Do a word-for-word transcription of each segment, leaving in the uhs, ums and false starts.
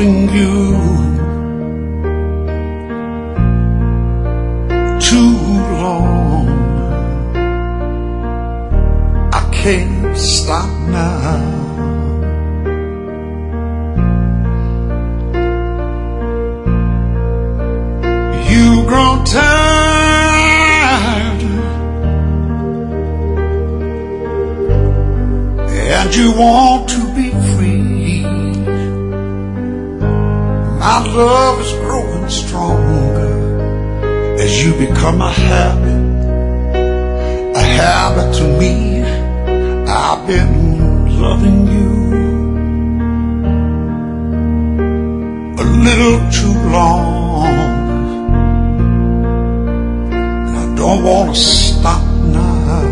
loving you too long. I can't stop now. You've grown tired and you want to be free. My love is growing stronger as you become a habit, a habit to me. I've been loving you a little too long. I don't want to stop now.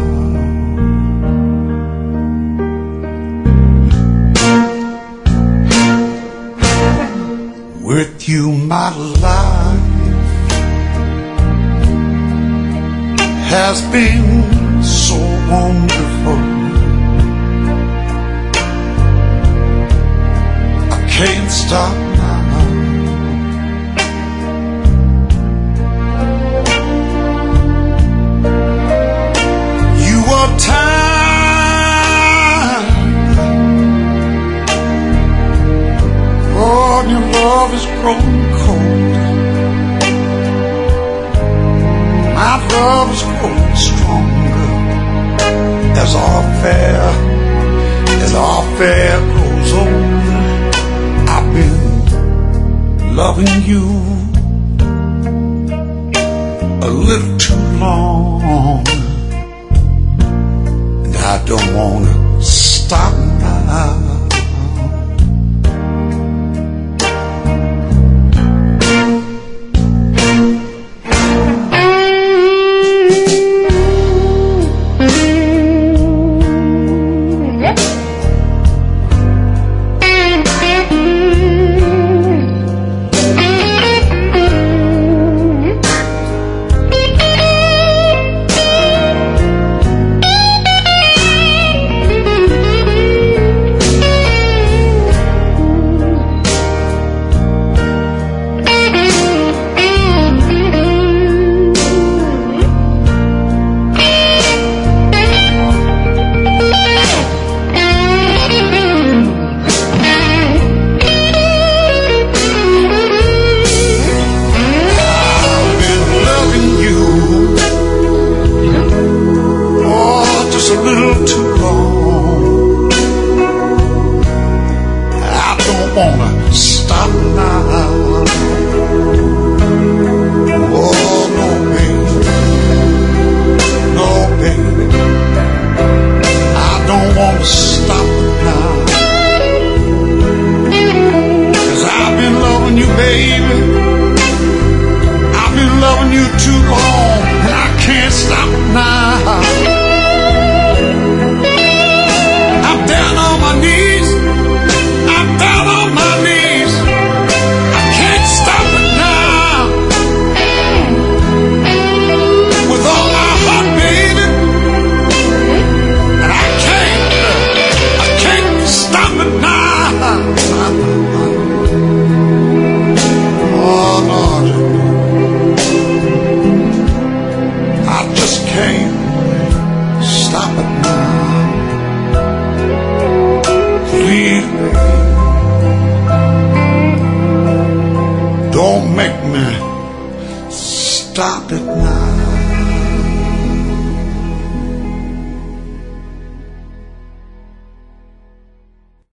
With you my life has been so wonderful. I can't stop now. You are tired, oh, your love is growing cold. My love is growing stronger as our affair, as our affair grows older. I've been loving you a little too long, and I don't want to stop now.